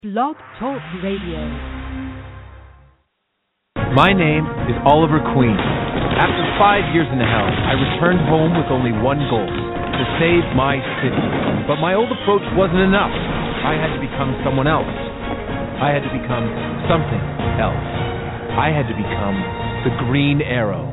Blog Talk Radio. My name is Oliver Queen. After 5 years in hell, I returned home with only one goal, to save my city. But my old approach wasn't enough. I had to become someone else. I had to become something else. I had to become the Green Arrow.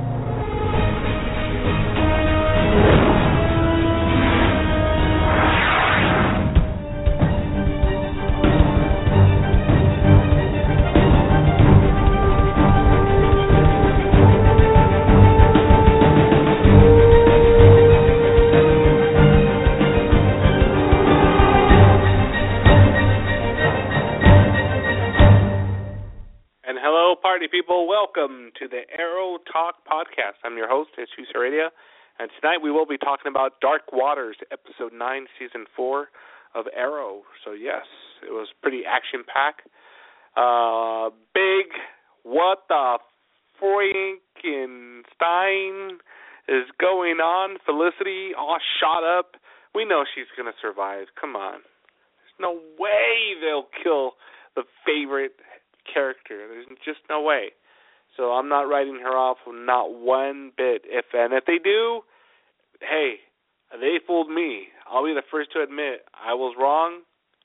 People, welcome to the Arrow Talk Podcast. I'm your host, Jesus Heredia, and tonight we will be talking about Dark Waters, Episode 9, Season 4 of Arrow. So yes, it was pretty action-packed. Big, what the freaking Stein is going on? Felicity all shot up. We know she's going to survive. Come on. There's no way they'll kill the favorite character. There's just no way. So I'm not writing her off, not one bit. If they do, hey, they fooled me. I'll be the first to admit I was wrong.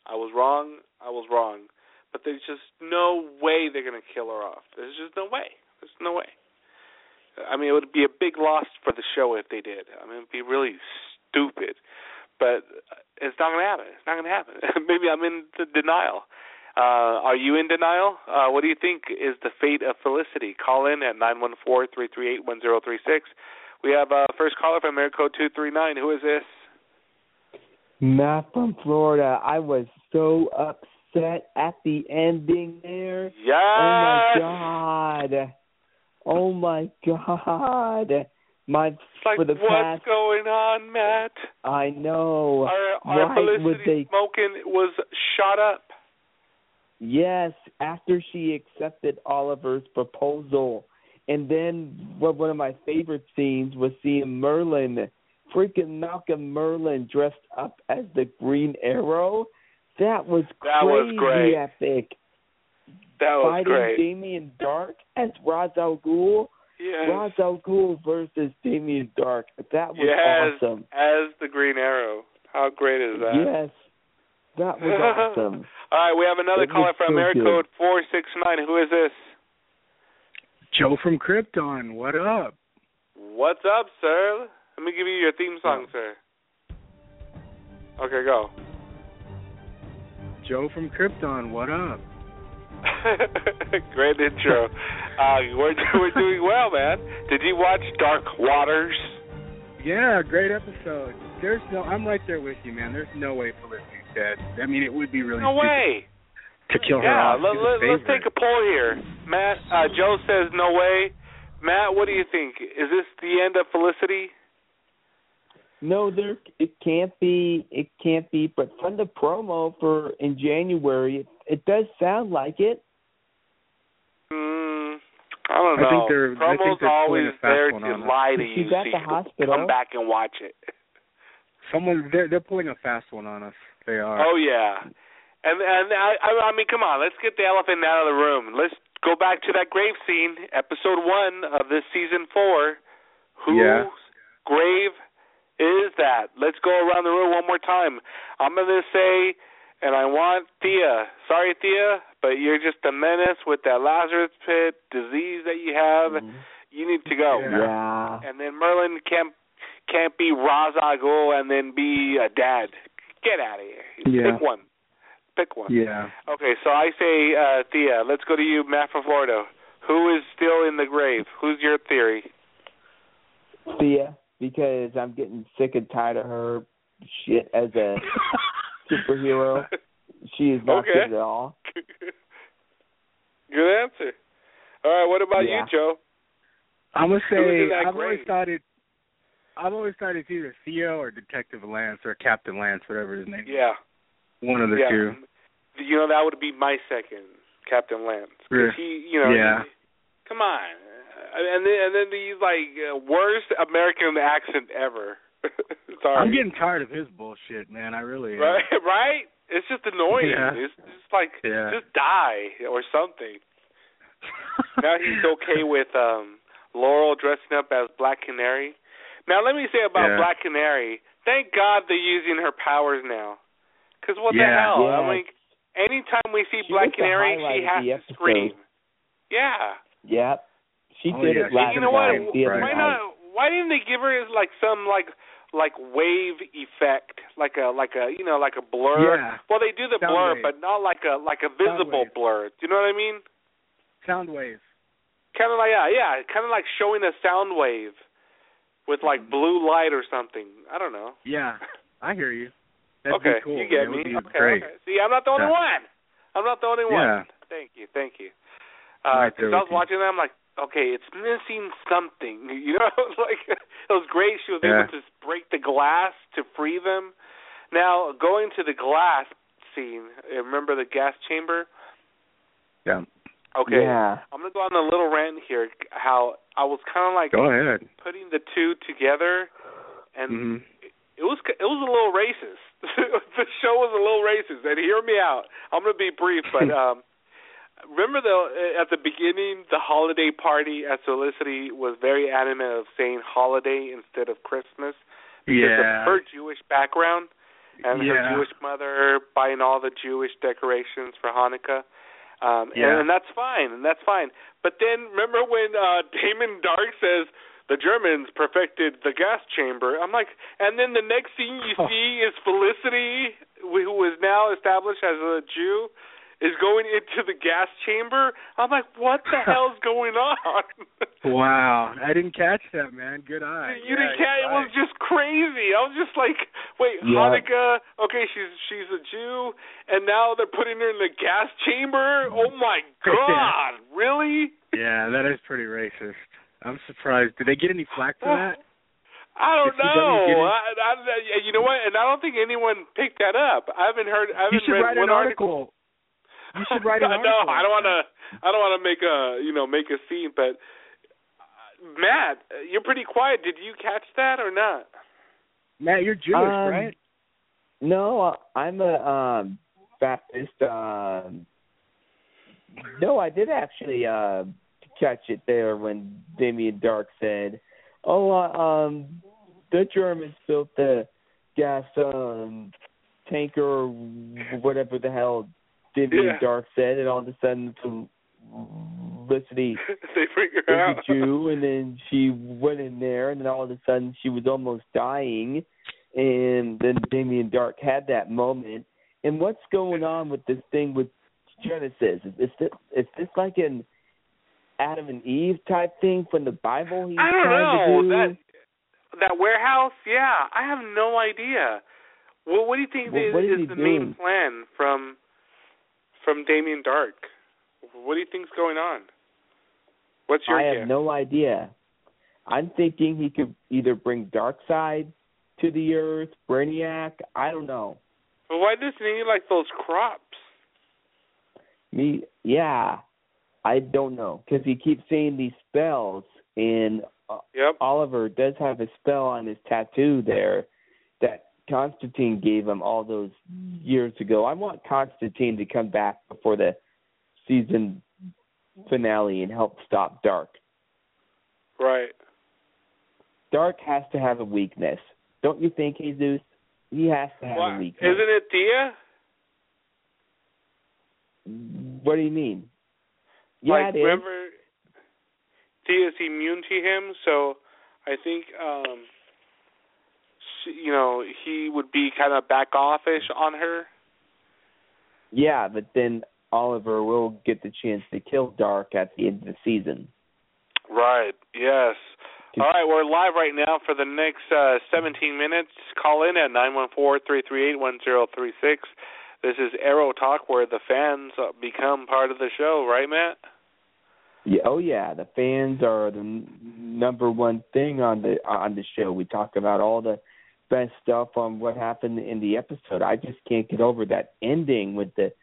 But there's just no way they're going to kill her off. There's just no way. There's no way. I mean, it would be a big loss for the show if they did. I mean, it would be really stupid. But it's not going to happen. It's not going to happen. Maybe I'm in denial. Are you in denial? What do you think is the fate of Felicity? Call in at 914-338-1036. We have first caller from Area Code 239. Who is this? Matt from Florida. I was so upset at the ending there. Yes! Oh, my God. It's like, what's going on, Matt? I know. Our Felicity Smokin was shot up. Yes, after she accepted Oliver's proposal. And then one of my favorite scenes was seeing Merlin, freaking Malcolm Merlin dressed up as the Green Arrow. That was crazy epic. That was Fighting great. Damien Dark as Ra's al Ghul. Yes. Ra's al Ghul versus Damien Dark. That was awesome. As the Green Arrow. How great is that? Yes. That was awesome. All right, we have another caller from Area Code 469. Who is this? Joe from Krypton. What up? What's up, sir? Let me give you your theme song, sir. Okay, go. Joe from Krypton. What up? Great intro. We're doing well, man. Did you watch Dark Waters? Yeah, great episode. I'm right there with you, man. There's no way Felicity's dead. I mean, it would be really stupid to kill her off. Let's take a poll here. Matt, Joe says no way. Matt, what do you think? Is this the end of Felicity? No, it can't be. It can't be. But from the promo in January, it does sound like it. I don't know. I think they're always there to on lie to you. She's at the hospital. Come back and watch it. They're pulling a fast one on us. They are. Oh yeah, and I mean, come on, let's get the elephant out of the room. Let's go back to that grave scene, episode 1 of this season 4. Whose grave is that? Let's go around the room one more time. I'm gonna say, and I want Thea. Sorry, Thea, but you're just a menace with that Lazarus pit disease that you have. Mm-hmm. You need to go. Yeah. And then Merlin can't be Ra's al Ghul and then be a dad. Get out of here. Yeah. Pick one. Yeah. Okay, so I say, Thea, let's go to you, Matt from Florida. Who is still in the grave? Who's your theory? Thea, because I'm getting sick and tired of her shit as a superhero. She is not good at all. Good answer. All right, what about you, Joe? I'm going to say I've always thought it's either Theo or Detective Lance or Captain Lance, whatever his name is. Yeah. One of the two. You know, that would be my second, Captain Lance. Because come on. And then he's like, worst American accent ever. Sorry. I'm getting tired of his bullshit, man. I really am. Right? It's just annoying. Yeah. It's just like, just die or something. Now he's okay with Laurel dressing up as Black Canary. Now let me say about Black Canary, thank God they're using her powers now. Because what the hell? Yeah. I mean, anytime we see Black Canary, she has to scream. Yeah. Yep. She did it last You know what? night. Why didn't they give her some wave effect, like a blur? Yeah. Well, they do the Sound blur, wave. but not like a visible blur. Do you know what I mean? Sound wave. Kind of like kind of like showing a sound wave with like blue light or something. I don't know. Yeah, I hear you. That'd okay, be cool. You get me. Okay. See, I'm not the only one. I'm not the only one. Yeah. Thank you. Right Because I was watching that, I'm like, okay, it's missing something. You know, like it was great. She was able to break the glass to free them. Now going to the glass scene. Remember the gas chamber? Yeah. Okay. Yeah. I'm gonna go on a little rant here. How I was kind of like go ahead putting the two together, and it was a little racist. The show was a little racist, and hear me out. I'm gonna be brief, but remember at the beginning, the holiday party at Solicity was very adamant of saying holiday instead of Christmas because of her Jewish background and her Jewish mother buying all the Jewish decorations for Hanukkah. And that's fine, But then remember when Damon Dark says the Germans perfected the gas chamber? I'm like, and then the next thing you see is Felicity, who is now established as a Jew, is going into the gas chamber. I'm like, what the hell's going on? Wow, I didn't catch that, man. Good eye. You didn't catch it? It was just crazy. I was just like, wait, Hanukkah, okay, she's a Jew, and now they're putting her in the gas chamber? Oh, my God, really? Yeah, that is pretty racist. I'm surprised. Did they get any flack for that? I don't know. You know what? And I don't think anyone picked that up. I haven't You should read write an article. You should write an article. No, I don't want to make a scene. But Matt, you're pretty quiet. Did you catch that or not? Matt, you're Jewish, right? No, I'm a Baptist. No, I did actually catch it there when Damien Dark said, the Germans built the gas tanker or whatever the hell Damien Dark said, and all of a sudden Felicity they figure was a Jew, and then she went in there, and then all of a sudden she was almost dying, and then Damien Dark had that moment. And what's going on with this thing with Genesis? Is this like an Adam and Eve type thing from the Bible? I don't know. That warehouse? Yeah, I have no idea. Well, what do you think is the main plan from Damien Dark? What do you think's going on? What's your guess? I have no idea. I'm thinking he could either bring Darkseid to the Earth, Brainiac. I don't know. But why doesn't he need like those crops? I don't know, because he keeps saying these spells, and Oliver does have a spell on his tattoo there that Constantine gave him all those years ago. I want Constantine to come back before the season finale and help stop Dark. Right. Dark has to have a weakness. Don't you think, Jesus? He has to have a weakness. Isn't it Thea? What do you mean? Like, remember, Thea's immune to him, so I think, he would be kind of back offish on her. Yeah, but then Oliver will get the chance to kill Dark at the end of the season. Right, yes. All right, we're live right now for the next 17 minutes. Call in at 914-338-1036. This is Arrow Talk, where the fans become part of the show, right, Matt? Yeah, the fans are the number one thing on the show. We talk about all the best stuff on what happened in the episode. I just can't get over that ending with the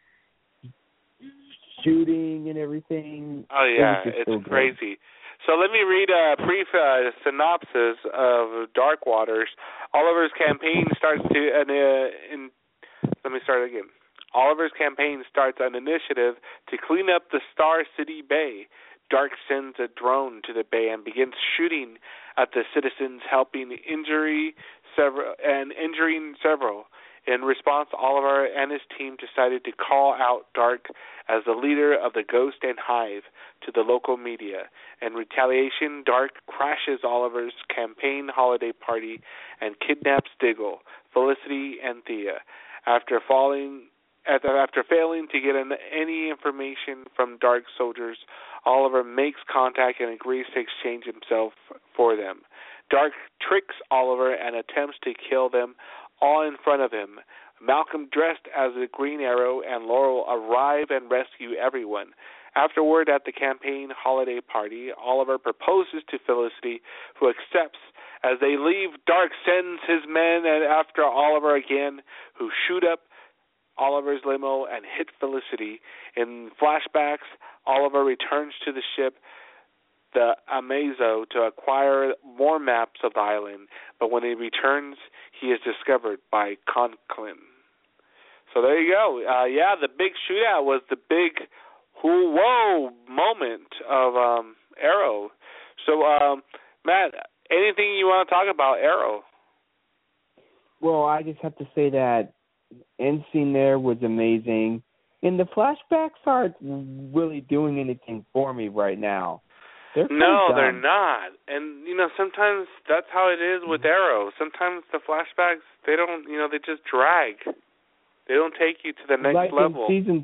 shooting and everything. Oh, yeah, it's crazy. So let me read a brief synopsis of Dark Waters. Oliver's campaign starts to... let me start again. Oliver's campaign starts an initiative to clean up the Star City Bay. Dark sends a drone to the bay and begins shooting at the citizens, injuring several. In response, Oliver and his team decided to call out Dark as the leader of the Ghost and Hive to the local media. In retaliation, Dark crashes Oliver's campaign holiday party and kidnaps Diggle, Felicity, and Thea. After failing to get any information from Dark soldiers, Oliver makes contact and agrees to exchange himself for them. Dark tricks Oliver and attempts to kill them all in front of him. Malcolm, dressed as the Green Arrow, and Laurel arrive and rescue everyone. Afterward, at the campaign holiday party, Oliver proposes to Felicity, who accepts. As they leave, Dark sends his men after Oliver again, who shoot up Oliver's limo and hit Felicity. In flashbacks, Oliver returns to the ship, the Amazo, to acquire more maps of the island, but when he returns, he is discovered by Conklin. So there you go. The big shootout was the big whoa moment of Arrow. So, Matt, anything you want to talk about Arrow? Well, I just have to say that end scene there was amazing, and the flashbacks aren't really doing anything for me right now. They're not. And, sometimes that's how it is with Arrow. Sometimes the flashbacks, they don't, they just drag. They don't take you to the next level. In season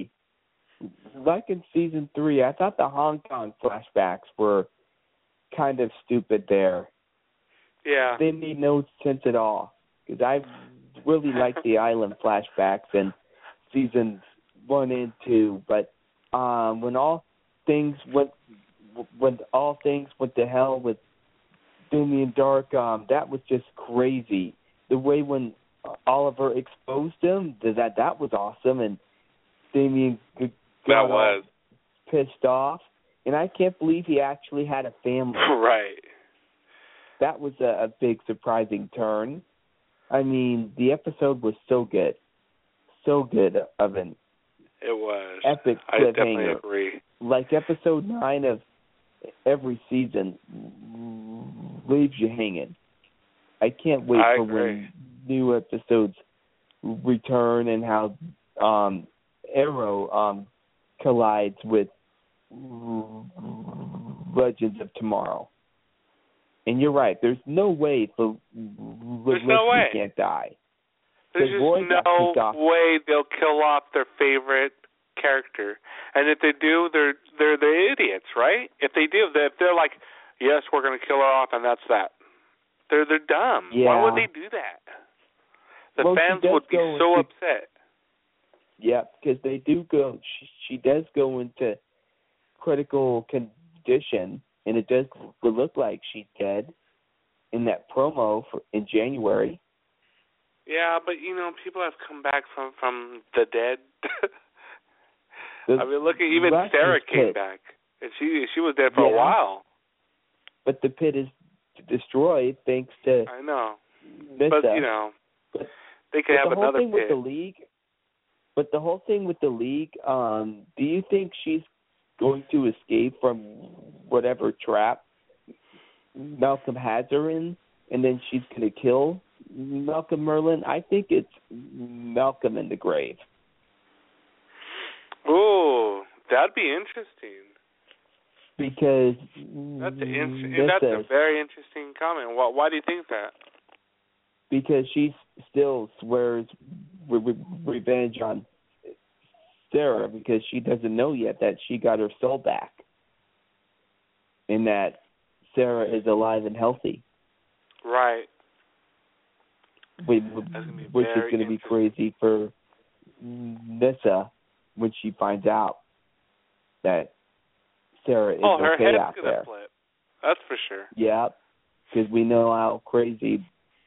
3, I thought the Hong Kong flashbacks were kind of stupid there. Yeah. They made no sense at all. Because I really liked the island flashbacks in seasons 1 and 2. But when all things went to hell with Damien Dark, that was just crazy. The way when Oliver exposed him, that was awesome, and Damien got pissed off, and I can't believe he actually had a family. Right. That was a big surprising turn. I mean, the episode was so good of an epic cliffhanger. I definitely agree. Like episode 9 of every season leaves you hanging. I can't wait for when new episodes return and how Arrow collides with Legends of Tomorrow. And you're right. There's no way Felicity can't die. There's just no way they'll kill off their favorite character. And if they do, they're the idiots, right? If they do, if they're like, yes, we're going to kill her off, and that's that. They're dumb. Yeah. Why would they do that? The fans would be so upset. Yeah, because they do go. She does go into critical condition, and it does look like she's dead in that promo in January. Yeah, but people have come back from the dead. I mean, look at even Sarah came back, and she was dead for a while. But the pit is destroyed thanks to. I know, Nissa. But they could have another pit. But the whole thing with the League, do you think she's going to escape from whatever trap Malcolm has her in, and then she's going to kill Malcolm Merlyn? I think it's Malcolm in the grave. Oh, that'd be interesting. Because that's a very interesting comment. Why do you think that? Because she still swears revenge on Sarah because she doesn't know yet that she got her soul back and that Sarah is alive and healthy. Right. Which is going to be crazy for Nissa when she finds out that Sarah is okay out there. Her head's going to flip. That's for sure. Yeah, because we know how crazy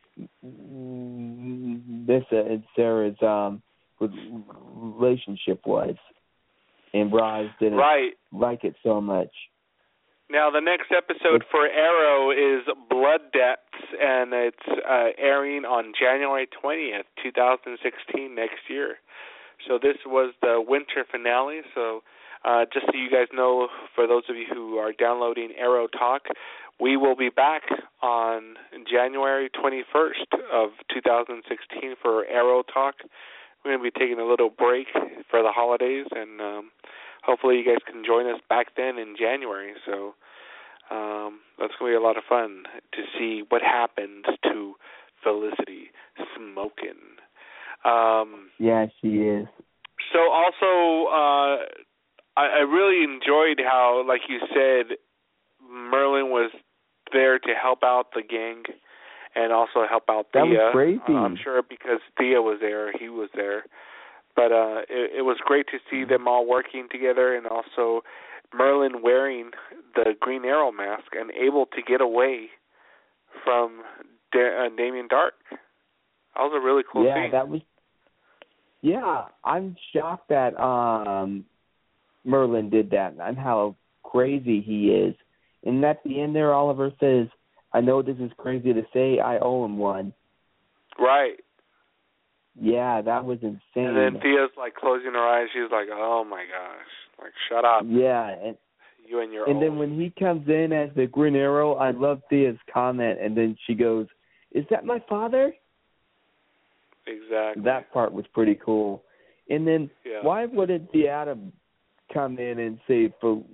Nissa and Sarah's relationship was, and Roz didn't like it so much. Now, the next episode for Arrow is Blood Debts, and it's airing on January 20th, 2016, next year. So this was the winter finale. So just so you guys know, for those of you who are downloading Arrow Talk, we will be back on January 21st of 2016 for Arrow Talk. We're going to be taking a little break for the holidays, and hopefully you guys can join us back then in January. So that's going to be a lot of fun to see what happens to Felicity Smokin. Yeah, she is. So also, I really enjoyed how, like you said, Merlin was there to help out the gang and also help out Thea. That was crazy. I'm sure because Thea was there, he was there. But it was great to see them all working together, and also Merlin wearing the Green Arrow mask and able to get away from Damien Darhk. That was a really cool scene. Yeah, I'm shocked that Merlin did that and how crazy he is. And at the end there, Oliver says, I know this is crazy to say, I owe him one. Right. Yeah, that was insane. And then Thea's like closing her eyes. She's like, oh my gosh. Like, shut up. Yeah. And you and your And then when he comes in as the Green Arrow, I love Thea's comment. And then she goes, is that my father? Exactly. That part was pretty cool. And then why wouldn't the Atom come in and save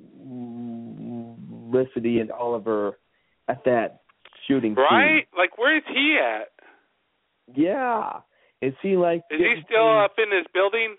Felicity and Oliver at that shooting scene? Right? Like, where is he at? Yeah. Is he like... Is he still up in his building?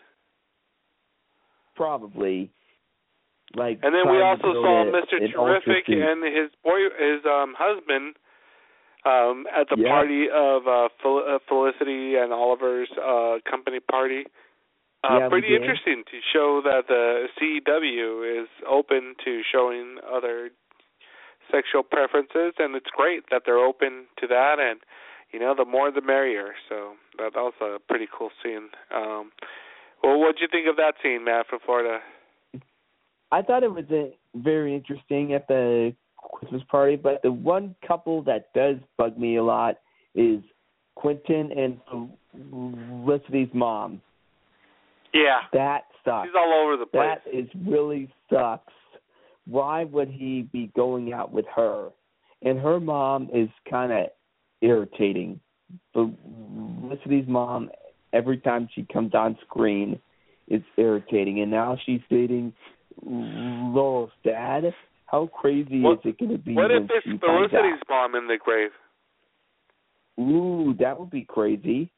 Probably. Like. And then we also saw Mr. Terrific and his husband at the party of Felicity and Oliver's company party. Pretty interesting to show that the CW is open to showing other sexual preferences, and it's great that they're open to that, and, you know, the more the merrier. So that was a pretty cool scene. Well, what did you think of that scene, Matt, from Florida? I thought it was very interesting at the Christmas party, but the one couple that does bug me a lot is Quentin and Felicity's mom. Yeah. That sucks. He's all over the place. That really sucks. Why would he be going out with her? And her mom is kind of irritating. Felicity's mom, every time she comes on screen, is irritating. And now she's dating Laurel's dad. How crazy is it going to be? What if it's Felicity's mom in the grave? Ooh, that would be crazy.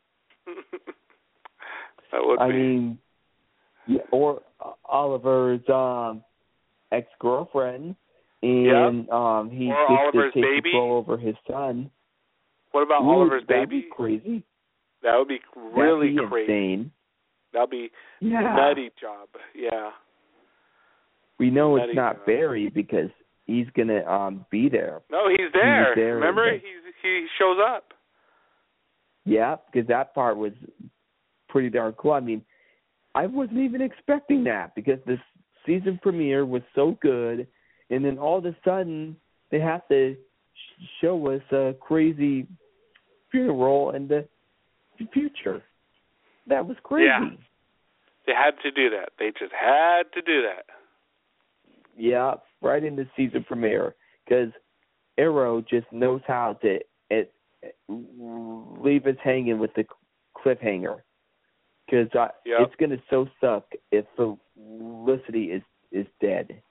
That would be. I mean, or Oliver's ex-girlfriend, and he gets to take control over his son. What about Oliver's baby? That'd be crazy. That would be really crazy. Insane. That'd be nutty job. Yeah. We know it's not Barry because he's gonna be there. No, he's there. Remember, he shows up. Yeah, because that part was pretty darn cool. I mean, I wasn't even expecting that because the season premiere was so good, and then all of a sudden they have to show us a crazy funeral in the future. That was crazy. Yeah. They had to do that. They just had to do that. Yeah, right in the season premiere, because Arrow just knows how to leave us hanging with the cliffhanger. Because it's going to so suck if Felicity is dead.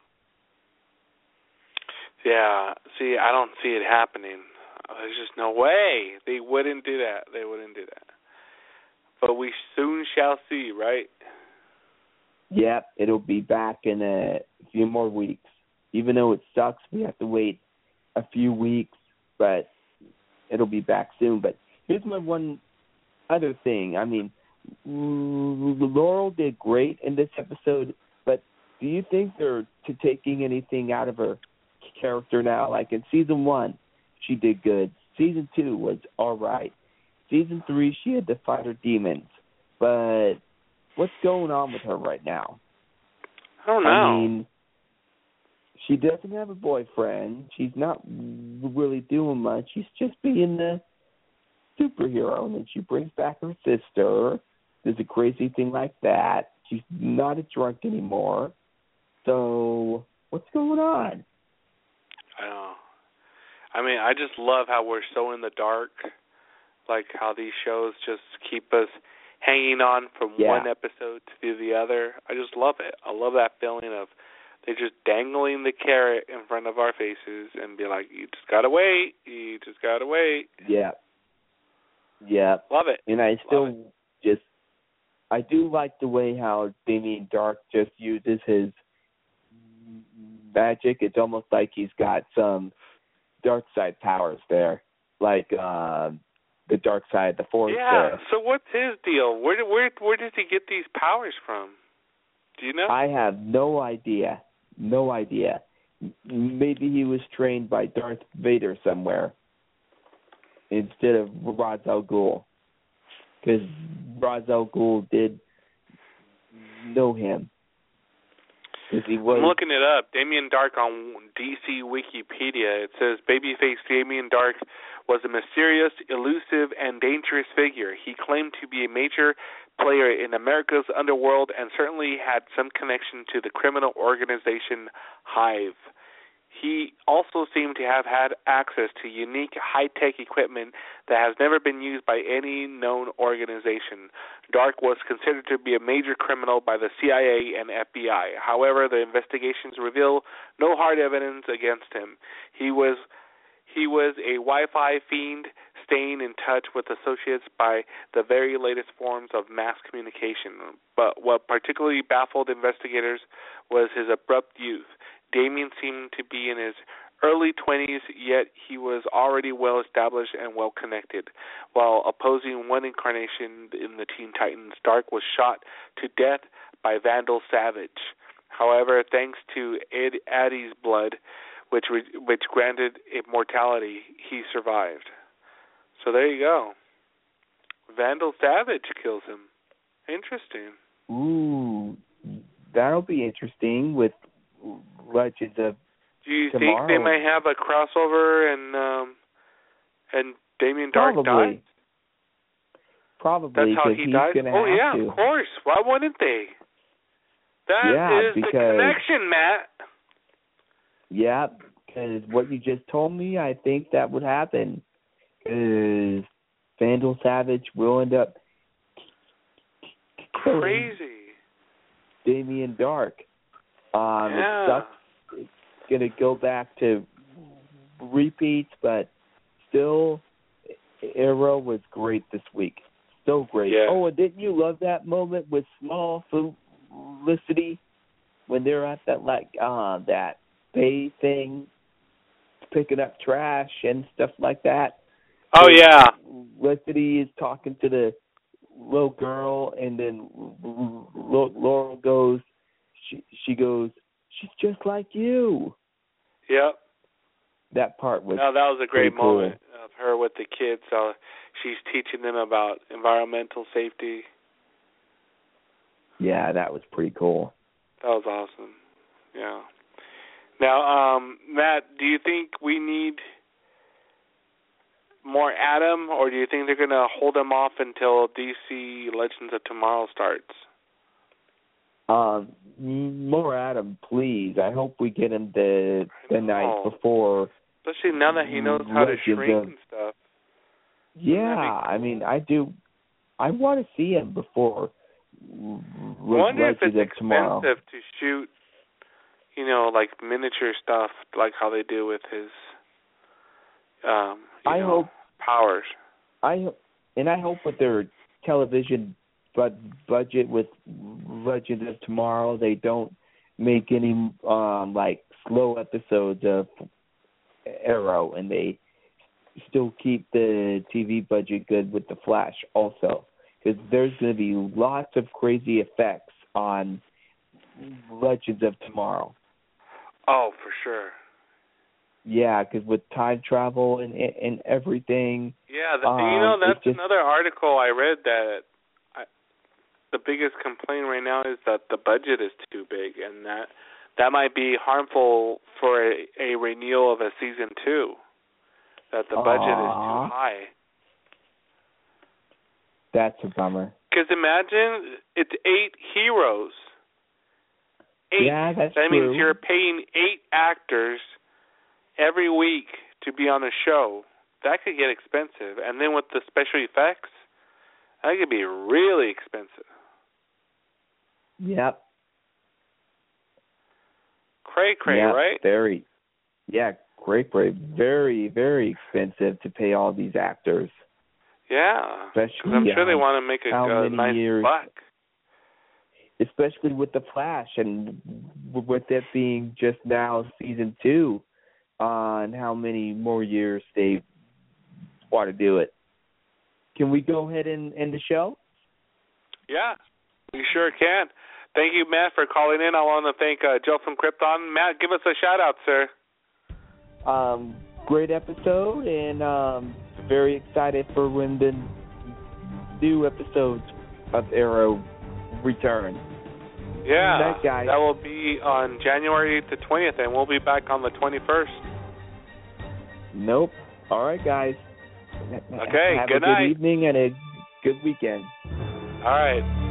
Yeah, see, I don't see it happening. There's just no way. They wouldn't do that. They wouldn't do that. But we soon shall see, right? Yep, it'll be back in a few more weeks. Even though it sucks, we have to wait a few weeks, but it'll be back soon. But here's my one other thing. I mean, Laurel did great in this episode, but do you think they're taking anything out of her character now? Like in season 1, she did good. Season 2 was all right. Season 3, she had to fight her demons. But what's going on with her right now? I don't know. I mean, she doesn't have a boyfriend. She's not really doing much. She's just being the superhero, and then she brings back her sister. there's a crazy thing like that. She's not a drunk anymore. So what's going on? I know. I mean, I just love how we're so in the dark, like how these shows just keep us hanging on from one episode to the other. I just love it. I love that feeling of they're just dangling the carrot in front of our faces and be like, you just got to wait. You just got to wait. Yeah. Yeah. Love it. And I still I do like the way how Damien Dark just uses his magic. It's almost like he's got some dark side powers there, like the dark side, the Force. Yeah. There. So what's his deal? Where does he get these powers from? Do you know? I have no idea. No idea. Maybe he was trained by Darth Vader somewhere instead of Ra's al Ghul, because Ra's al Ghul did know him. I'm looking it up. Damien Dark on DC Wikipedia. It says babyface Damien Dark was a mysterious, elusive, and dangerous figure. He claimed to be a major player in America's underworld and certainly had some connection to the criminal organization Hive. He also seemed to have had access to unique high-tech equipment that has never been used by any known organization. Dark was considered to be a major criminal by the CIA and FBI. However, the investigations reveal no hard evidence against him. He was a Wi-Fi fiend, staying in touch with associates by the very latest forms of mass communication. But what particularly baffled investigators was his abrupt youth. Damien seemed to be in his early 20s, yet he was already well-established and well-connected. While opposing one incarnation in the Teen Titans, Dark was shot to death by Vandal Savage. However, thanks to Addie's blood, which granted immortality, he survived. So there you go. Vandal Savage kills him. Interesting. Ooh, that'll be interesting with Legends of Do you Tomorrow. think they may have a crossover and Damien Dark died? Probably. That's how he died? Oh, yeah, of course. Why wouldn't they? That is the connection, Matt. Yeah, because what you just told me, I think that would happen. Because Vandal Savage will end up crazy Damien Dark. Stuff is going to go back to repeats, but still, Arrow was great this week. So great. Yeah. Oh, and didn't you love that moment with Small Felicity when they're at that that bay thing, picking up trash and stuff like that? Oh, yeah. Felicity is talking to the little girl, and then Laurel goes, she goes, she's just like you. Yep. That part was that was a great cool. moment of her with the kids. She's teaching them about environmental safety. Yeah, that was pretty cool. That was awesome. Yeah. Now, Matt, do you think we need more Adam, or do you think they're going to hold him off until DC Legends of Tomorrow starts? More Adam, please. I hope we get him the night before. Especially now that he knows how to shrink and stuff. Yeah, I mean, I do. I want to see him before. I wonder if it's expensive to shoot, like miniature stuff, like how they do with his, hope powers. I hope with their television budget with Legends of Tomorrow, they don't make any slow episodes of Arrow, and they still keep the TV budget good with the Flash also, because there's going to be lots of crazy effects on Legends of Tomorrow. Oh, for sure. Yeah, because with time travel and everything. Yeah, that's another article I read that the biggest complaint right now is that the budget is too big, and that might be harmful for a renewal of a season 2. That the budget is too high. That's a bummer. Because imagine it's 8 heroes. 8. Yeah, that's that true. means you're paying 8 actors every week to be on a show. That could get expensive. And then with the special effects, that could be really expensive. Yep. Cray, yeah, right? Very. Yeah, cray. Very, very expensive to pay all these actors. Yeah. Especially, I'm sure they want to make a nice buck. Especially with The Flash and with it being just now season 2, and how many more years they want to do it. Can we go ahead and end the show? Yeah, we sure can. Thank you, Matt, for calling in. I want to thank Joe from Krypton. Matt, give us a shout-out, sir. Great episode, and very excited for when the new episodes of Arrow return. Yeah, Night, guys. That will be on January the 20th, and we'll be back on the 21st. Nope. All right, guys. Okay, Have good a night. good evening and a good weekend. All right.